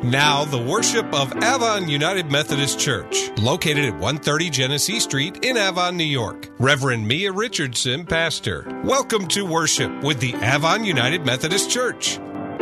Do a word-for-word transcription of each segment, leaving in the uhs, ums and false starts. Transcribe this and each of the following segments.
Now, the worship of Avon United Methodist Church, located at one thirty Genesee Street in Avon, New York. Reverend Mia Richardson, pastor. Welcome to worship with the Avon United Methodist Church.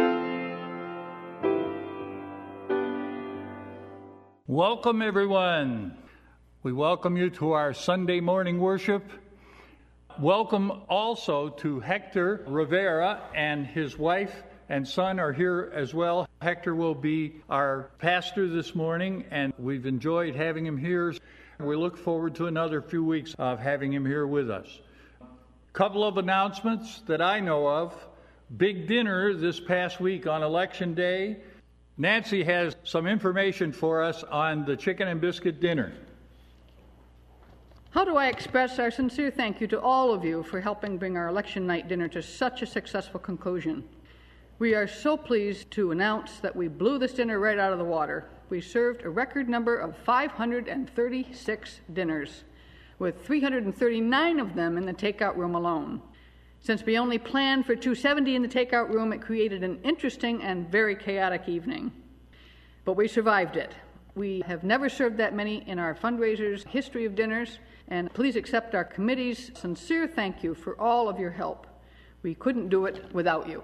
Welcome, everyone. We welcome you to our Sunday morning worship. Welcome also to Hector Rivera, and his wife and son are here as well. Hector will be our pastor this morning, and we've enjoyed having him here. We look forward to another few weeks of having him here with us. A couple of announcements that I know of. Big dinner this past week on Election Day. Nancy has some information for us on the chicken and biscuit dinner. How do I express our sincere thank you to all of you for helping bring our election night dinner to such a successful conclusion? We are so pleased to announce that we blew this dinner right out of the water. We served a record number of five hundred thirty-six dinners, with three hundred thirty-nine of them in the takeout room alone. Since we only planned for two hundred seventy in the takeout room, it created an interesting and very chaotic evening. But we survived it. We have never served that many in our fundraisers' history of dinners, and please accept our committee's sincere thank you for all of your help. We couldn't do it without you.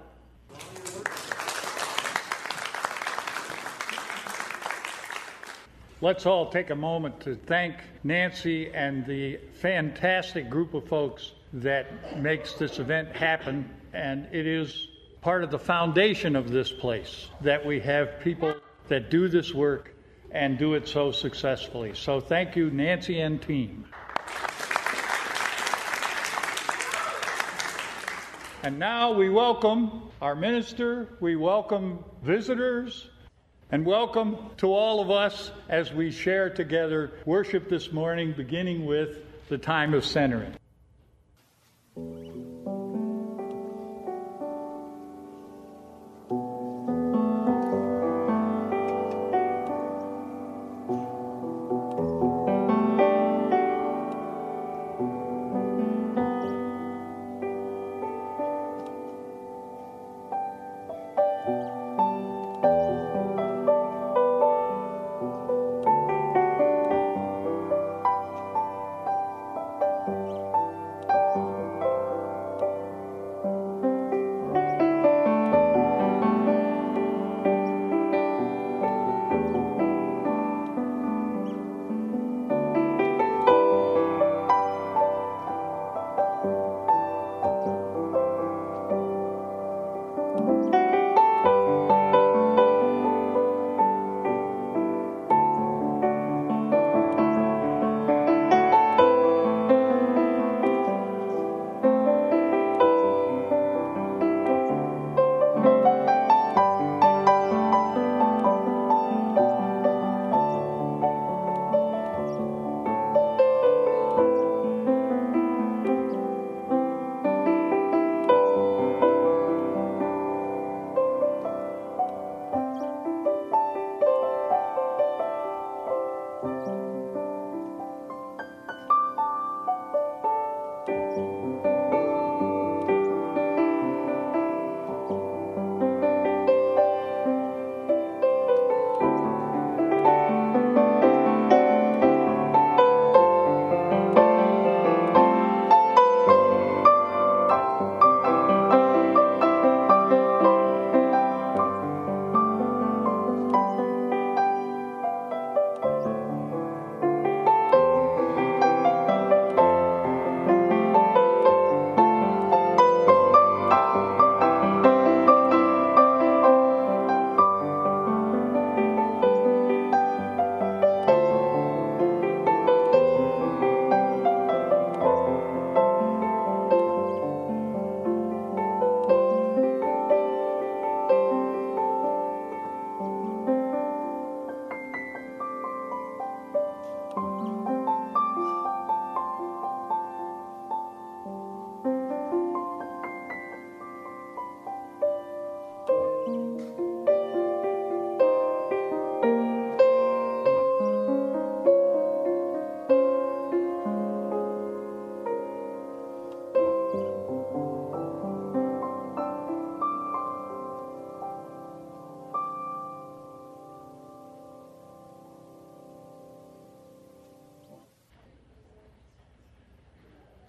Let's all take a moment to thank Nancy and the fantastic group of folks that makes this event happen. And it is part of the foundation of this place that we have people that do this work and do it so successfully. So thank you, Nancy and team. And now we welcome our minister, we welcome visitors, and welcome to all of us as we share together worship this morning, beginning with the time of centering.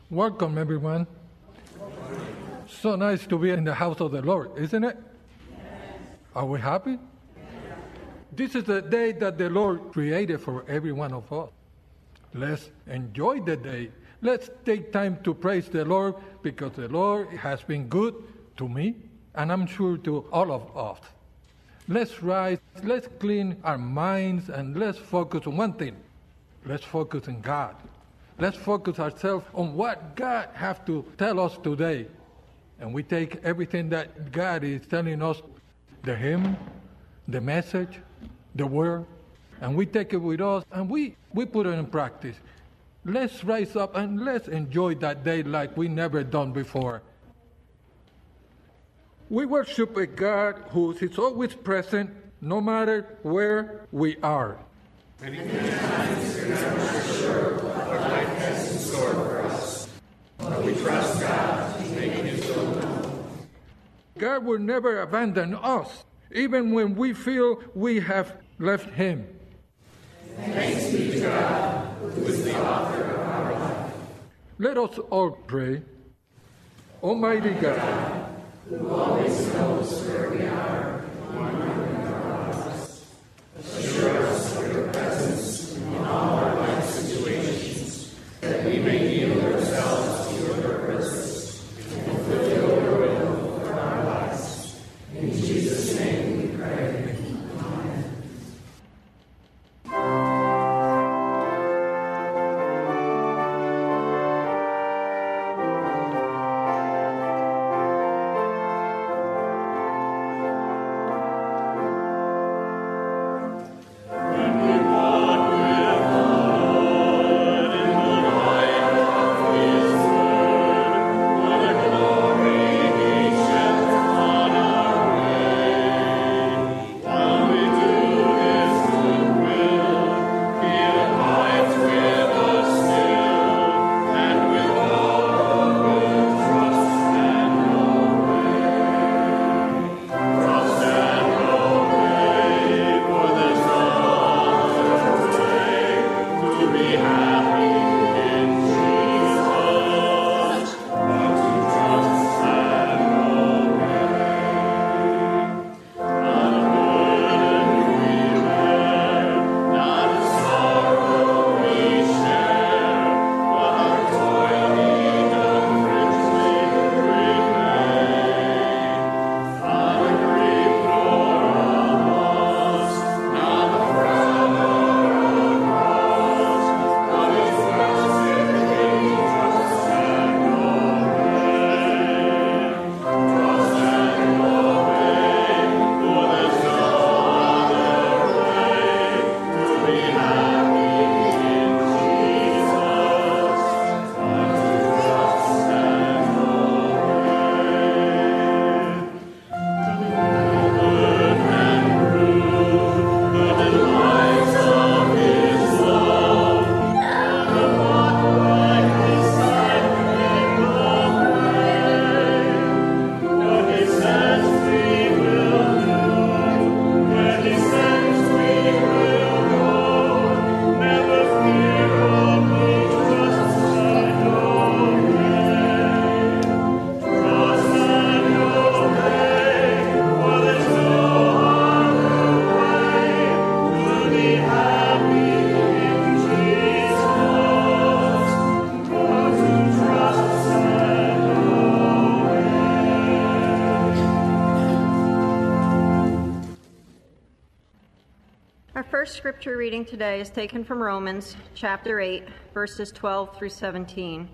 Welcome, everyone. So nice to be in the house of the Lord, isn't it? Are we happy? This is the day that the Lord created for every one of us. Let's enjoy the day. Let's take time to praise the Lord, because the Lord has been good to me, and I'm sure to all of us. Let's rise, let's clean our minds, and let's focus on one thing. Let's focus on God. Let's focus ourselves on what God has to tell us today. And we take everything that God is telling us, the hymn, the message, the word, and we take it with us and we, we put it in practice. Let's rise up and let's enjoy that day like we never done before. We worship a God who is always present no matter where we are. Many times we're never sure what life has in store for us, but we trust God to make His will known. God will never abandon us, even when we feel we have left Him. Thanks be to God, who is the author of our life. Let us all pray. Almighty God, who always knows where we are and wondering our lives, assure us of your presence in all our life situations, that we may yield ourselves to your purpose and fulfill your will for our lives. In Jesus' name we pray. Amen. Scripture reading today is taken from Romans chapter eight, verses twelve through seventeen.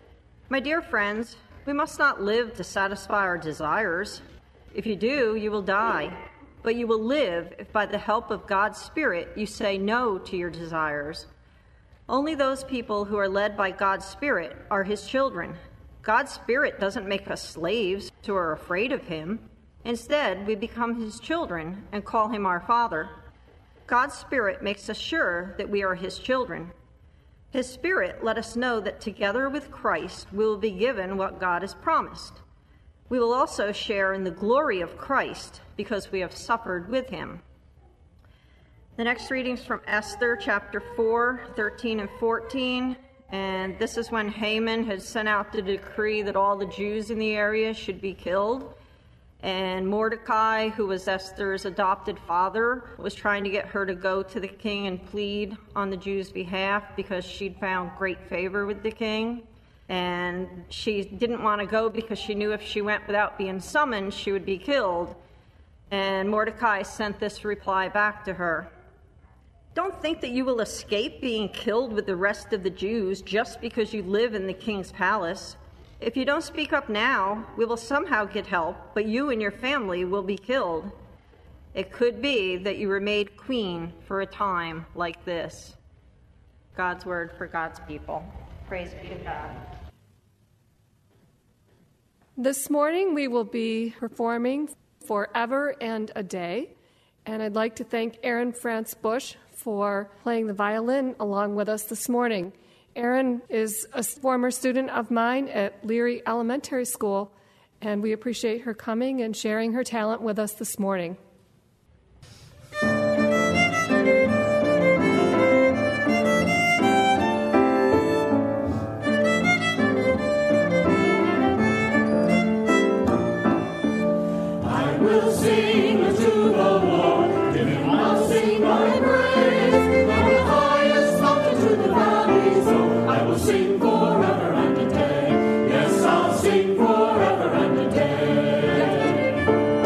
My dear friends, we must not live to satisfy our desires. If you do, you will die. But you will live if by the help of God's Spirit you say no to your desires. Only those people who are led by God's Spirit are His children. God's Spirit doesn't make us slaves who are afraid of Him. Instead, we become His children and call Him our Father. God's Spirit makes us sure that we are His children. His Spirit let us know that together with Christ we will be given what God has promised. We will also share in the glory of Christ because we have suffered with Him. The next readings from Esther chapter four, thirteen and fourteen, And this is when Haman had sent out the decree that all the Jews in the area should be killed. And Mordecai, who was Esther's adopted father, was trying to get her to go to the king and plead on the Jews' behalf because she'd found great favor with the king. And she didn't want to go because she knew if she went without being summoned, she would be killed. And Mordecai sent this reply back to her. Don't think that you will escape being killed with the rest of the Jews just because you live in the king's palace. If you don't speak up now, we will somehow get help, but you and your family will be killed. It could be that you were made queen for a time like this. God's word for God's people. Praise be to God. This morning we will be performing Forever and a Day, and I'd like to thank Aaron France Bush for playing the violin along with us this morning. Aaron is a former student of mine at Leary Elementary School, and we appreciate her coming and sharing her talent with us this morning. I will sing to the Lord, in him I'll sing my praise, from the highest mountain to the valleys, oh, I will sing forever and a day. Yes, I'll sing forever and a day.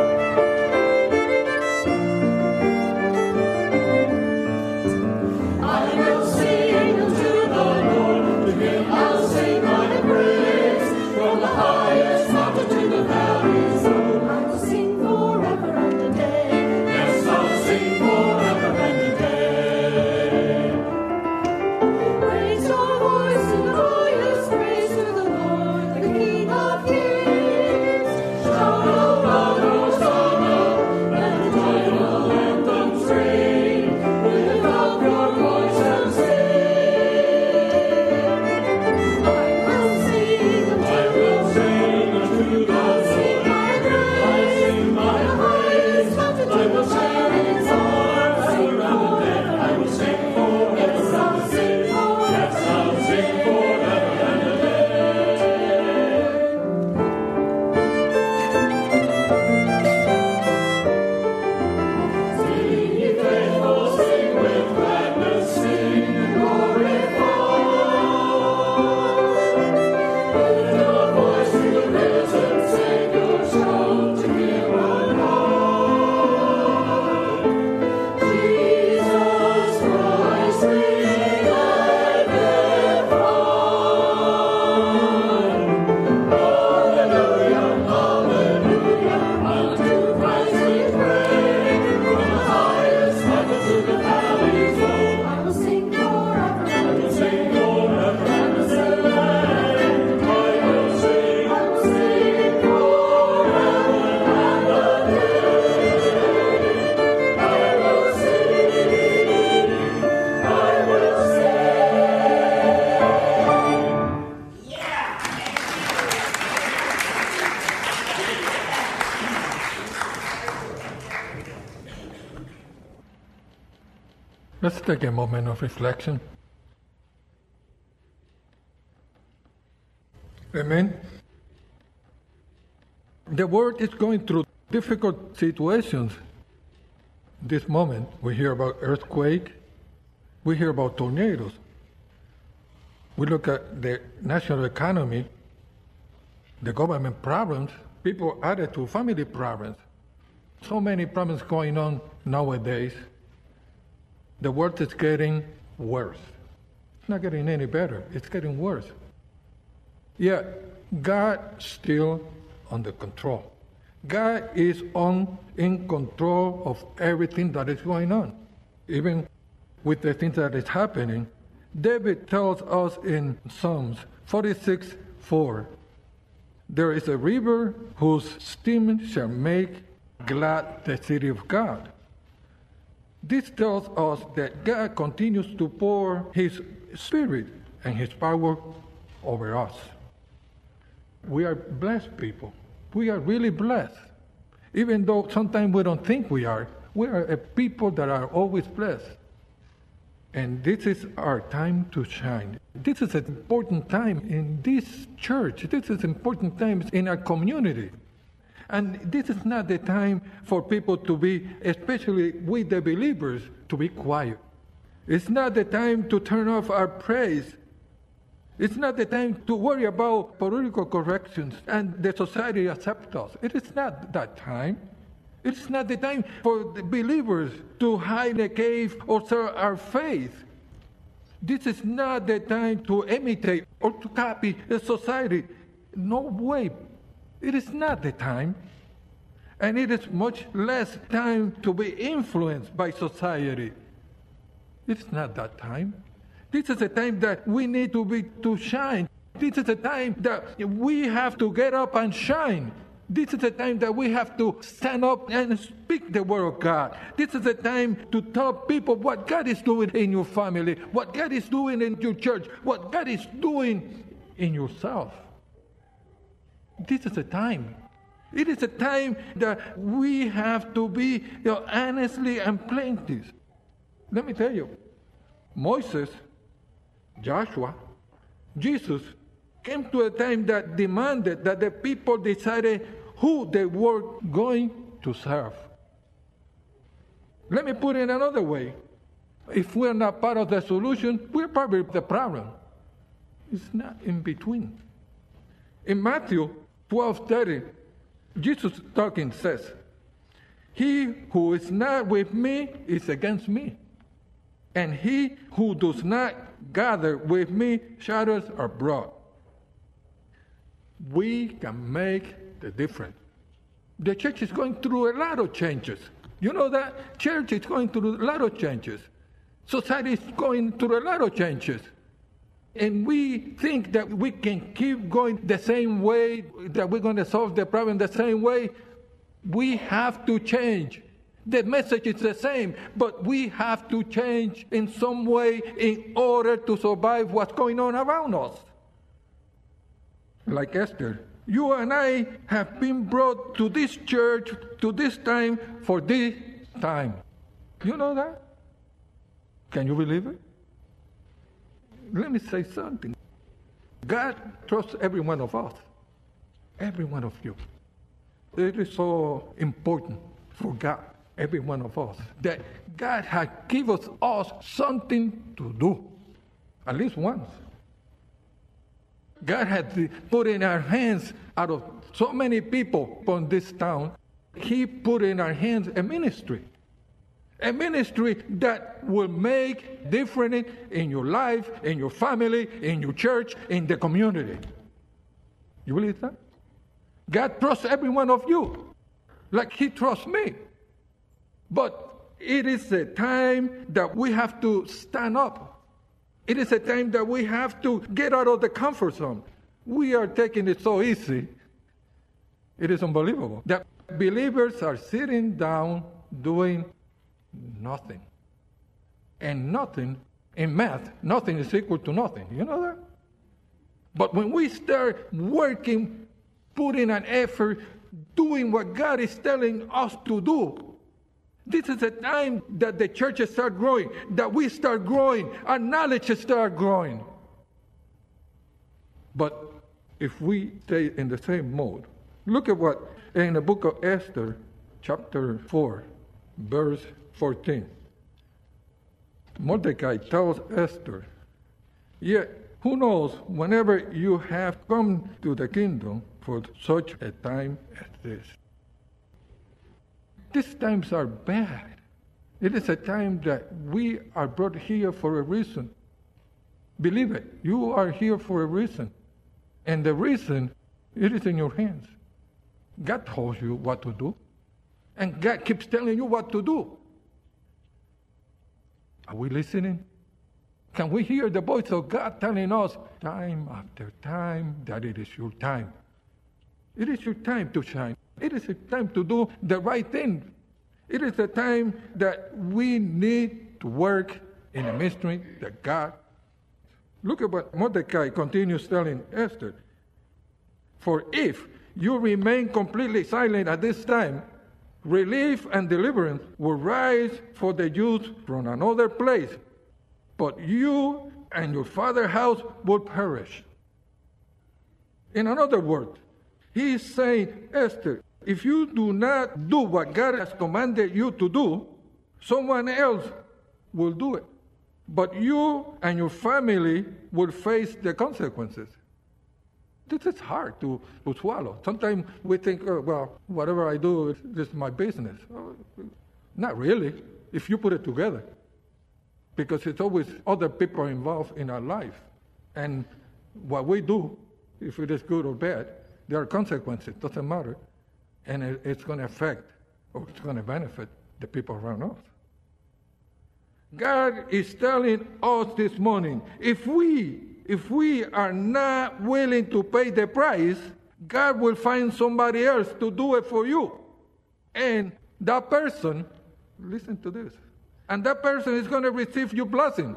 I will sing to the Lord, to him I'll sing my praise, from the highest mountain to the valleys, oh, I will sing forever and a day. Yes, I'll sing forever and a day. Raise your voice in the highest praise to the Lord, the King of Kings. Shout aloud, Hosanna, and the joyful anthems ring. Lift up your voice and sing. I will sing, I will sing unto the Lord. I sing my praise, I will share his arms, sing forever, I will sing forever, yes, I'll sing, yes, I'll sing forever and a day. Sing, ye faithful, sing with gladness, sing and glorify. Lift your voice to the risen Savior, shout to him on high. Jesus Christ, we magnify. Hallelujah, hallelujah, unto Christ we pray. From the highest mountain to the valleys, oh, I will sing forever, I will sing forever and a day. I will sing, I will sing forever and a day. I will sing, I will sing. Let's take a moment of reflection. Amen. The world is going through difficult situations. This moment, we hear about earthquake, we hear about tornadoes. We look at the national economy, the government problems, people added to family problems. So many problems going on nowadays. The world is getting worse. It's not getting any better. It's getting worse. Yet, God still under control. God is on in control of everything that is going on. Even with the things that is happening, David tells us in Psalms forty-six four, there is a river whose stream shall make glad the city of God. This tells us that God continues to pour his spirit and his power over us. We are blessed people. We are really blessed. Even though sometimes we don't think we are, we are a people that are always blessed. And this is our time to shine. This is an important time in this church. This is important times in our community. And this is not the time for people to be, especially with the believers, to be quiet. It's not the time to turn off our praise. It's not the time to worry about political corrections and the society accepts us. It is not that time. It's not the time for the believers to hide in a cave or serve our faith. This is not the time to imitate or to copy a society. No way. It is not the time. And it is much less time to be influenced by society. It's not that time. This is a time that we need to be to shine. This is a time that we have to get up and shine. This is a time that we have to stand up and speak the word of God. This is a time to tell people what God is doing in your family, what God is doing in your church, what God is doing in yourself. This is a time. It is a time that we have to be, you know, honestly and plaintive. Let me tell you, Moses, Joshua, Jesus came to a time that demanded that the people decided who they were going to serve. Let me put it another way. If we're not part of the solution, we're probably the problem. It's not in between. In Matthew twelve thirty, Jesus talking says, "He who is not with me is against me, and he who does not gather with me shatters abroad." We can make the difference. The church is going through a lot of changes. You know that? Church is going through a lot of changes. Society is going through a lot of changes. And we think that we can keep going the same way, that we're going to solve the problem the same way. We have to change. The message is the same, but we have to change in some way in order to survive what's going on around us. Like Esther, you and I have been brought to this church, to this time, for this time. You know that? Can you believe it? Let me say something. God trusts every one of us. Every one of you. It is so important for God, every one of us, that God has given us something to do. At least once. God had put in our hands, out of so many people from this town, He put in our hands a ministry. A ministry that will make difference in your life, in your family, in your church, in the community. You believe that? God trusts every one of you, like He trusts me. But it is a time that we have to stand up. It is a time that we have to get out of the comfort zone. We are taking it so easy. It is unbelievable that believers are sitting down doing nothing. And nothing, in math, nothing is equal to nothing. You know that? But when we start working, putting an effort, doing what God is telling us to do, this is a time that the churches start growing, that we start growing, our knowledge start growing. But if we stay in the same mode, look at what in the book of Esther, chapter four, verse fourteen. Mordecai tells Esther, "Yet, who knows, whenever you have come to the kingdom for such a time as this." These times are bad. It is a time that we are brought here for a reason. Believe it, you are here for a reason. And the reason, it is in your hands. God tells you what to do. And God keeps telling you what to do. Are we listening? Can we hear the voice of God telling us time after time that it is your time? It is your time to shine. It is a time to do the right thing. It is a time that we need to work in a mystery that God. Look at what Mordecai continues telling Esther. "For if you remain completely silent at this time, relief and deliverance will rise for the Jews from another place. but you and your father's house will perish. In another word, he is saying, Esther, if you do not do what God has commanded you to do, someone else will do it. But you and your family will face the consequences. This is hard to, to swallow. Sometimes we think, oh, well, whatever I do, this is my business. Oh, not really, if you put it together. Because it's always other people involved in our life. And what we do, if it is good or bad, there are consequences. It doesn't matter. And it, it's going to affect or it's going to benefit the people around us. God is telling us this morning, if we if we are not willing to pay the price, God will find somebody else to do it for you. And that person, listen to this, and that person is going to receive your blessing.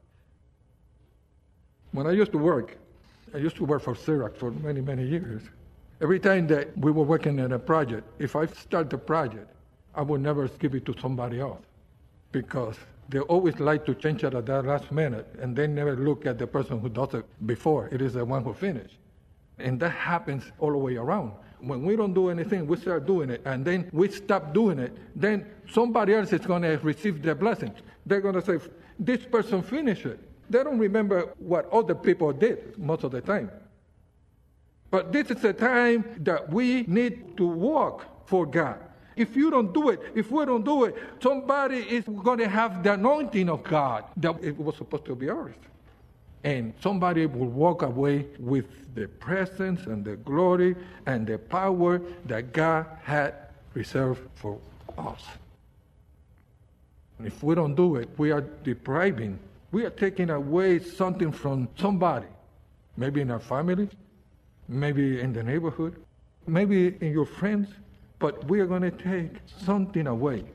When I used to work, I used to work for Xerox for many, many years. Every time that we were working on a project, if I start the project, I would never give it to somebody else because they always like to change it at that last minute, and they never look at the person who does it before. It is the one who finished. And that happens all the way around. When we don't do anything, we start doing it, and then we stop doing it, then somebody else is going to receive the blessing. They're going to say, this person finished it. They don't remember what other people did most of the time. But this is the time that we need to walk for God. If you don't do it, if we don't do it, somebody is going to have the anointing of God that it was supposed to be ours. And somebody will walk away with the presence and the glory and the power that God had reserved for us. And if we don't do it, we are depriving, we are taking away something from somebody. Maybe in our family, maybe in the neighborhood, maybe in your friends. But we are going to take something away.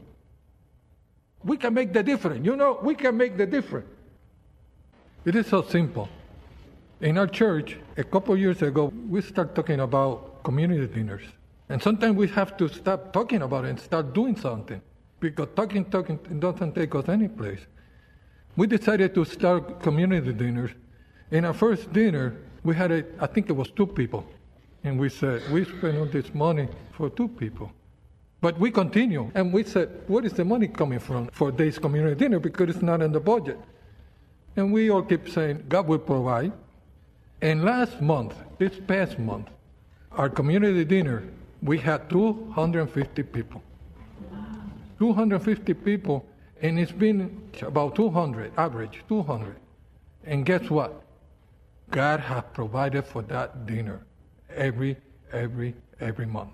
We can make the difference. You know, we can make the difference. It is so simple. In our church, a couple of years ago, we started talking about community dinners. And sometimes we have to stop talking about it and start doing something. Because talking, talking doesn't take us any place. We decided to start community dinners. In our first dinner, we had, a, I think it was two people. And we said, we spend all this money for two people. But we continue. And we said, where is the money coming from for this community dinner? Because it's not in the budget. And we all keep saying, God will provide. And last month, this past month, our community dinner, we had two hundred fifty people. two hundred fifty people, and it's been about two hundred, average, two hundred. And guess what? God has provided for that dinner. Every, every, every month.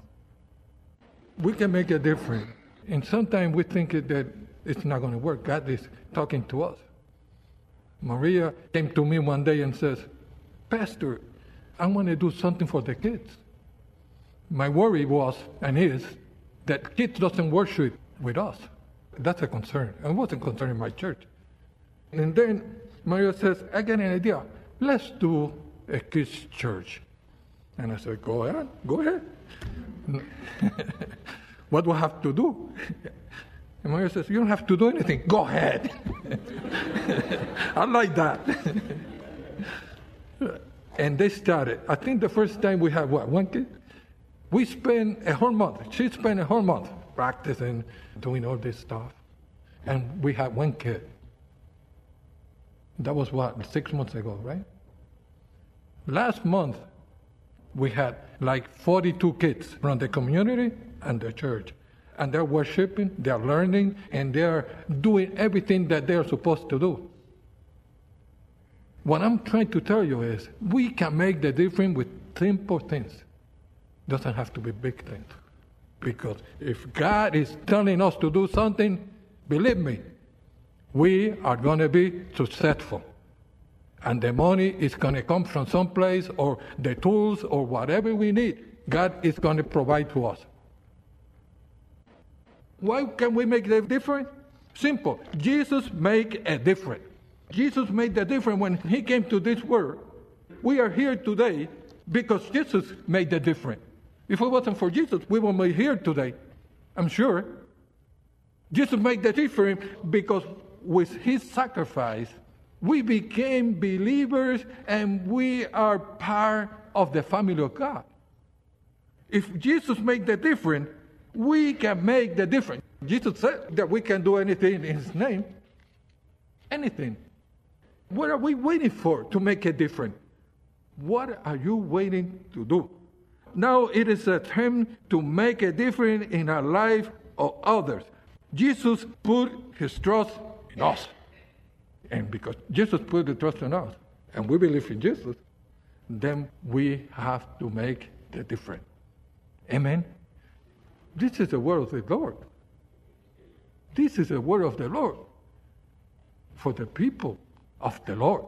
We can make a difference. And sometimes we think that it's not going to work. God is talking to us. Maria came to me one day and says, Pastor, I want to do something for the kids. My worry was, and is, that kids doesn't worship with us. That's a concern. It wasn't a concern in my church. And then Maria says, I got an idea. Let's do a kids' church. And I said, go ahead, go ahead. What do I have to do? And Maria says, you don't have to do anything. Go ahead. I like that. And they started. I think the first time we had, what, one kid? We spent a whole month. She spent a whole month practicing, doing all this stuff. And we had one kid. That was, what, six months ago, right? Last month, we had like forty-two kids from the community and the church. And they're worshiping, they're learning, and they're doing everything that they're supposed to do. What I'm trying to tell you is, we can make the difference with simple things. It doesn't have to be big things. Because if God is telling us to do something, believe me, we are going to be successful. And the money is going to come from someplace, or the tools, or whatever we need. God is going to provide to us. Why can we make the difference? Simple. Jesus made a difference. Jesus made the difference when he came to this world. We are here today because Jesus made the difference. If it wasn't for Jesus, we wouldn't be here today, I'm sure. Jesus made the difference because with his sacrifice, We became believers, and we are part of the family of God. If Jesus made the difference, we can make the difference. Jesus said that we can do anything in his name. Anything. What are we waiting for to make a difference? What are you waiting to do? Now it is a time to make a difference in our life of others. Jesus put his trust in us. And because Jesus put the trust in us, and we believe in Jesus, then we have to make the difference. Amen? This is the word of the Lord. This is the word of the Lord for the people of the Lord.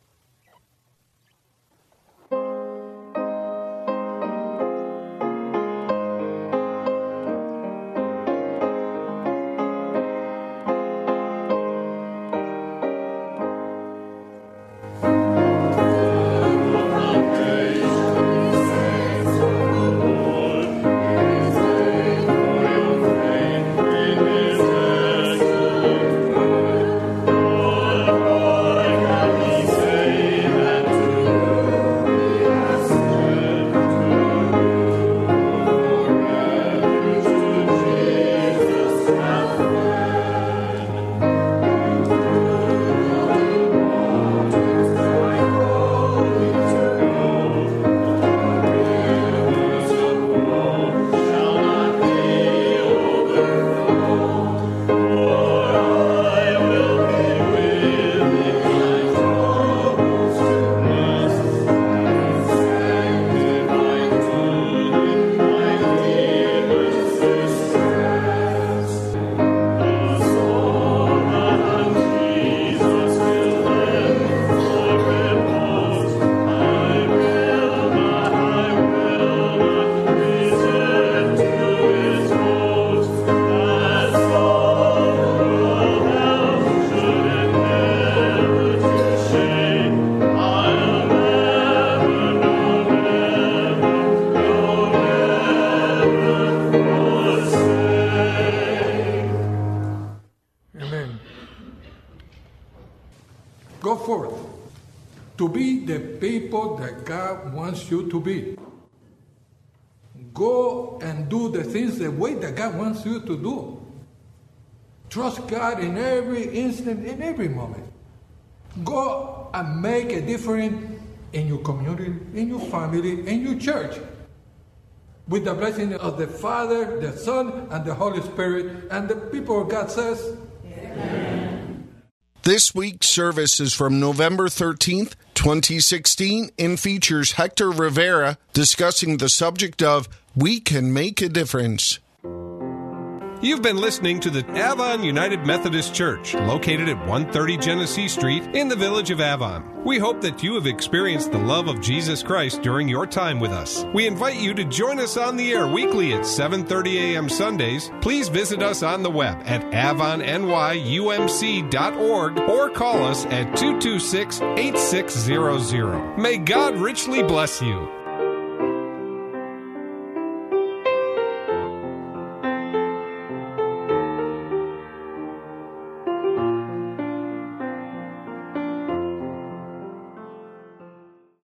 Go forth to be the people that God wants you to be. Go and do the things the way that God wants you to do. Trust God in every instant, in every moment. Go and make a difference in your community, in your family, in your church. With the blessing of the Father, the Son, and the Holy Spirit. And the people of God says, Amen. This week's service is from November thirteenth, twenty sixteen, and features Hector Rivera discussing the subject of We Can Make a Difference. You've been listening to the Avon United Methodist Church, located at one thirty Genesee Street in the village of Avon. We hope that you have experienced the love of Jesus Christ during your time with us. We invite you to join us on the air weekly at seven thirty a.m. Sundays. Please visit us on the web at avon n y u m c dot org or call us at two two six, eight six zero zero. May God richly bless you.